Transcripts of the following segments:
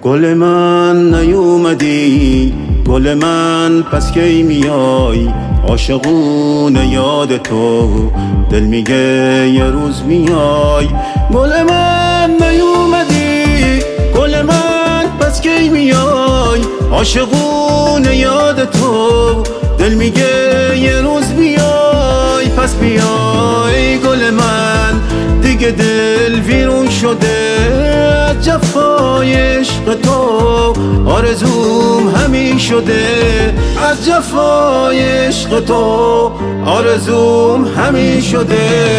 گل من نیومدی، گل من پس کی میای؟ عاشقونه یاد تو، دل میگه یه روز میای. گل من نیومدی، گل من پس کی میای؟ عاشقونه یاد تو، دل میگه یه روز میای. پس بیای گل من، دیگه دل ویرون شده از جفای عشق تو. آرزوم همین شده از جفای عشق تو، آرزوم همین شده.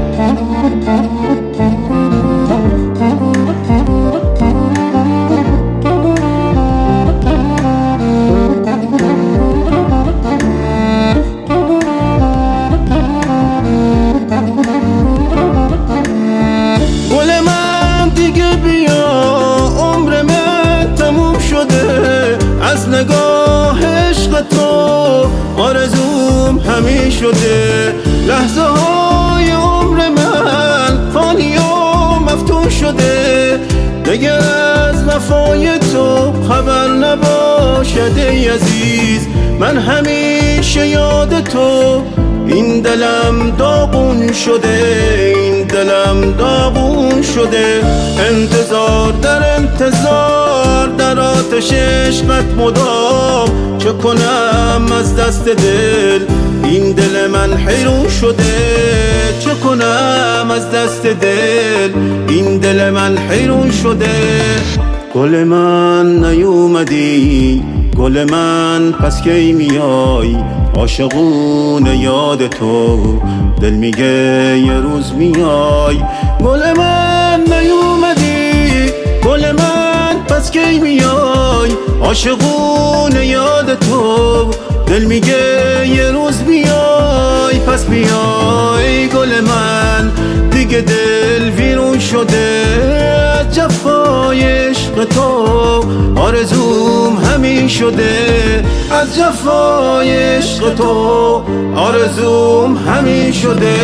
از نگاه عشق تو آرزوم همین شده. لحظه های عمر من فانی و مفتون شده. دیگه از وفای تو خبر نباشد ای عزیز، من همیشه یاد تو. این دلم داغون شده، این دلم داغون شده. انتظار در انتظار در آتش عشقت مدام. چه کنم از دست دل، این دل من حیرون شده. چه کنم از دست دل، این دل من حیرون شده. گل من نیومدی، گل من پس کی میای؟ عاشقونه یاد تو، دل میگه یه روز میای. گل من نیومدی، گل من پس کی میای؟ عاشقونه یاد تو، دل میگه یه روز میای. پس بیای گل من، دیگه دل ویرون شده از جفای عشق تو. آرزوم همین شده از جفای عشق تو، آرزوم همین شده.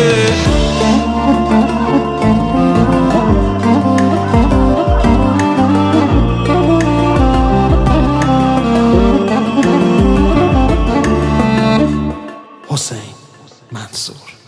حسین منصور.